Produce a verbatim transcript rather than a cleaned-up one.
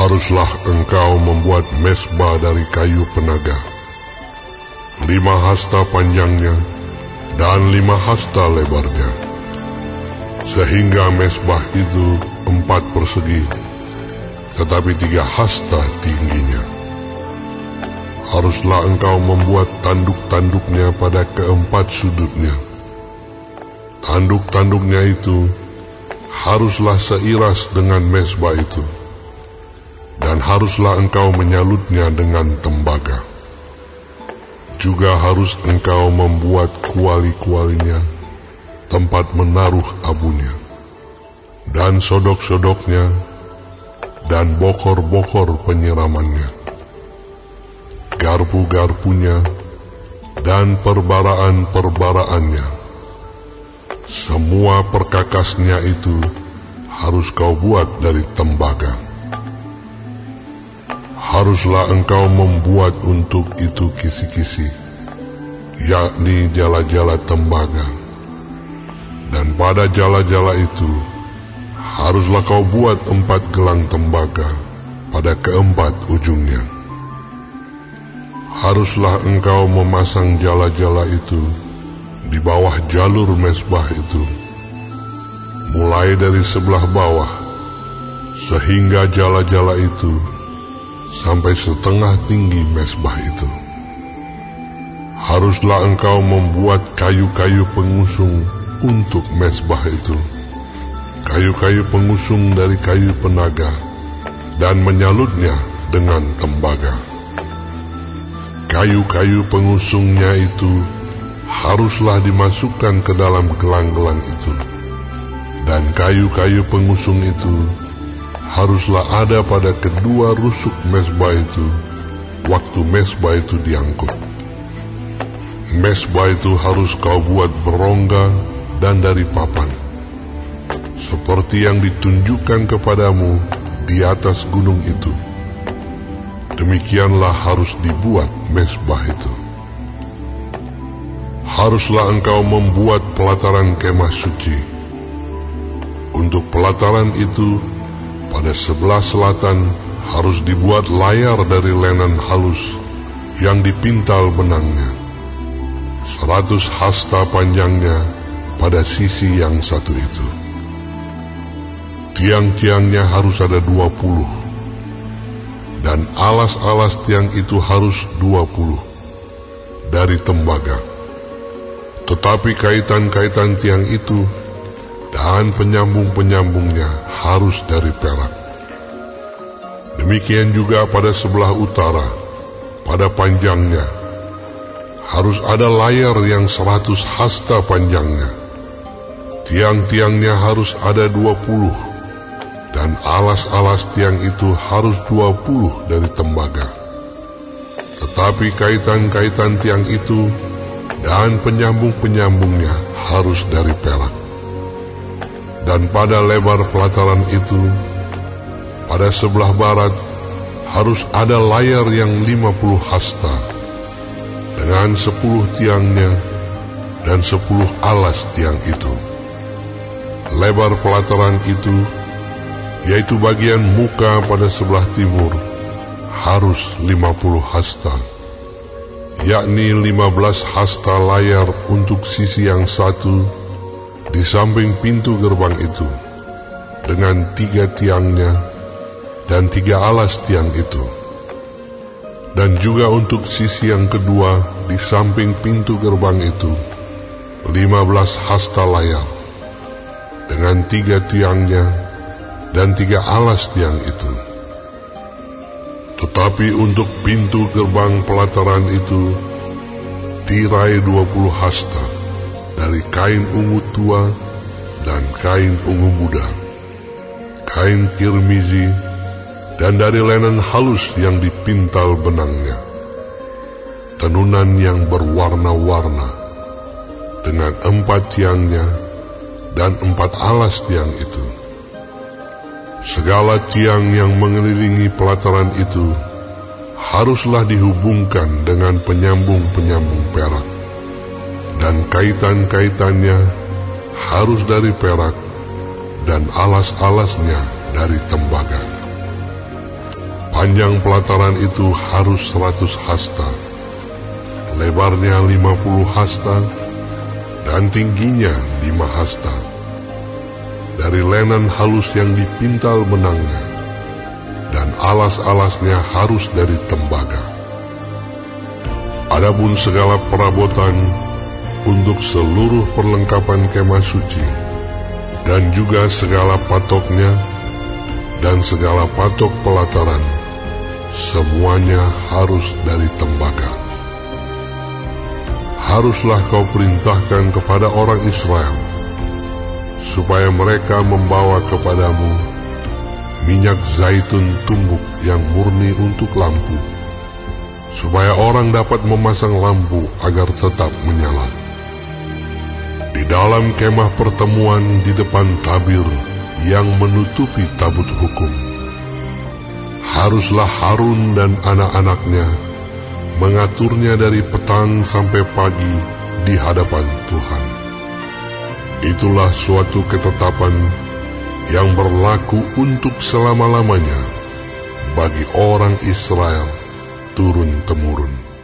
Haruslah engkau membuat mezbah dari kayu penaga, lima hasta panjangnya dan lima hasta lebarnya, sehingga mezbah itu empat persegi, tetapi tiga hasta tingginya. Haruslah engkau membuat tanduk-tanduknya pada keempat sudutnya. Tanduk-tanduknya itu haruslah seiras dengan mezbah itu, dan haruslah engkau menyalutnya dengan tembaga. Juga harus engkau membuat kuali-kualinya, tempat menaruh abunya, dan sodok-sodoknya, dan bokor-bokor penyiramannya, garpu-garpunya, dan perbaraan-perbaraannya. Semua perkakasnya itu harus kau buat dari tembaga. Haruslah engkau membuat untuk itu kisi-kisi, yakni jala-jala tembaga. Dan pada jala-jala itu haruslah kau buat empat gelang tembaga pada keempat ujungnya. Haruslah engkau memasang jala-jala itu di bawah jalur mezbah itu, mulai dari sebelah bawah, sehingga jala-jala itu sampai setengah tinggi mezbah itu. Haruslah engkau membuat kayu-kayu pengusung untuk mezbah itu, kayu-kayu pengusung dari kayu penaga, dan menyalutnya dengan tembaga. Kayu-kayu pengusungnya itu haruslah dimasukkan ke dalam gelang-gelang itu, dan kayu-kayu pengusung itu haruslah ada pada kedua rusuk mezbah itu waktu mezbah itu diangkut. Mezbah itu harus kau buat berongga dan dari papan, seperti yang ditunjukkan kepadamu di atas gunung itu. Demikianlah harus dibuat mezbah itu. Haruslah engkau membuat pelataran kemah suci. Untuk pelataran itu, pada sebelah selatan harus dibuat layar dari lenan halus yang dipintal benangnya, seratus hasta panjangnya pada sisi yang satu itu. Tiang-tiangnya harus ada dua puluh, dan alas-alas tiang itu harus dua puluh dari tembaga. Tetapi kaitan-kaitan tiang itu dan penyambung-penyambungnya harus dari perak. Demikian juga pada sebelah utara, pada panjangnya, harus ada layar yang seratus hasta panjangnya. Tiang-tiangnya harus ada dua puluh, dan alas-alas tiang itu harus dua puluh dari tembaga. Tetapi kaitan-kaitan tiang itu dan penyambung-penyambungnya harus dari perak. Dan pada lebar pelataran itu, pada sebelah barat, harus ada layar yang lima puluh hasta, dengan sepuluh tiangnya dan sepuluh alas tiang itu. Lebar pelataran itu, yaitu bagian muka pada sebelah timur, harus lima puluh hasta, yakni lima belas hasta layar untuk sisi yang satu di samping pintu gerbang itu, dengan tiga tiangnya dan tiga alas tiang itu. Dan juga untuk sisi yang kedua di samping pintu gerbang itu, lima belas hasta layar, dengan tiga tiangnya dan tiga alas tiang itu. Tetapi untuk pintu gerbang pelataran itu, tirai dua puluh hasta dari kain ungu tua dan kain ungu muda, kain kirmizi, dan dari lenan halus yang dipintal benangnya, tenunan yang berwarna-warna, dengan empat tiangnya dan empat alas tiang itu. Segala tiang yang mengelilingi pelataran itu haruslah dihubungkan dengan penyambung-penyambung perak, dan kaitan-kaitannya harus dari perak, dan alas-alasnya dari tembaga. Panjang pelataran itu harus seratus hasta, lebarnya lima puluh hasta, dan tingginya lima hasta. Dari lenan halus yang dipintal benangnya, dan alas-alasnya harus dari tembaga. Adapun segala perabotan untuk seluruh perlengkapan kemah suci, dan juga segala patoknya, dan segala patok pelataran, semuanya harus dari tembaga. Haruslah kau perintahkan kepada orang Israel, supaya mereka membawa kepadamu minyak zaitun tumbuk yang murni untuk lampu, supaya orang dapat memasang lampu agar tetap menyala. Di dalam kemah pertemuan di depan tabir yang menutupi tabut hukum, haruslah Harun dan anak-anaknya mengaturnya dari petang sampai pagi di hadapan Tuhan. Itulah suatu ketetapan yang berlaku untuk selama-lamanya bagi orang Israel turun-temurun.